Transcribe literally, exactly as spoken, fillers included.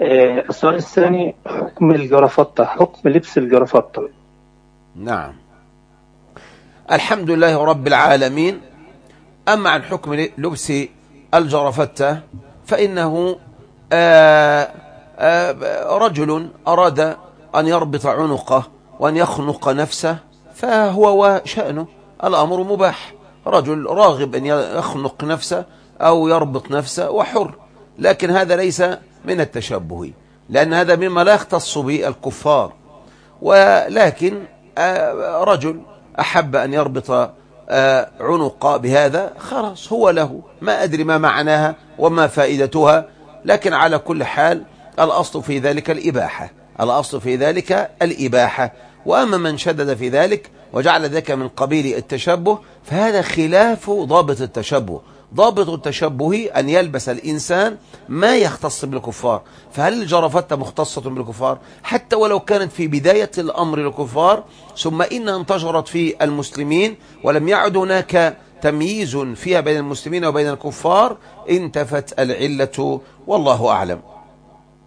آه، السؤال الثاني، حكم الجرافطة، حكم لبس الجرافطة. نعم، الحمد لله رب العالمين. أما عن حكم لبس الجرافطة فإنه آآ آآ رجل أراد أن يربط عنقه وأن يخنق نفسه فهو وشأنه، الأمر مباح. رجل راغب أن يخنق نفسه أو يربط نفسه وحر، لكن هذا ليس من التشبه، لأن هذا مما لا يختص به الكفار. ولكن رجل أحب أن يربط عنق بهذا، خلاص هو له، ما أدري ما معناها وما فائدتها، لكن على كل حال الأصل في ذلك الإباحة، الأصل في ذلك الإباحة. وأما من شدد في ذلك وجعل ذلك من قبيل التشبه فهذا خلاف ضابط التشبه. ضابط التشبه أن يلبس الإنسان ما يختص بالكفار. فهل الجرافطة مختصة بالكفار؟ حتى ولو كانت في بداية الأمر للكفار، ثم إنها انتشرت في المسلمين ولم يعد هناك تمييز فيها بين المسلمين وبين الكفار، انتفت العلة والله أعلم.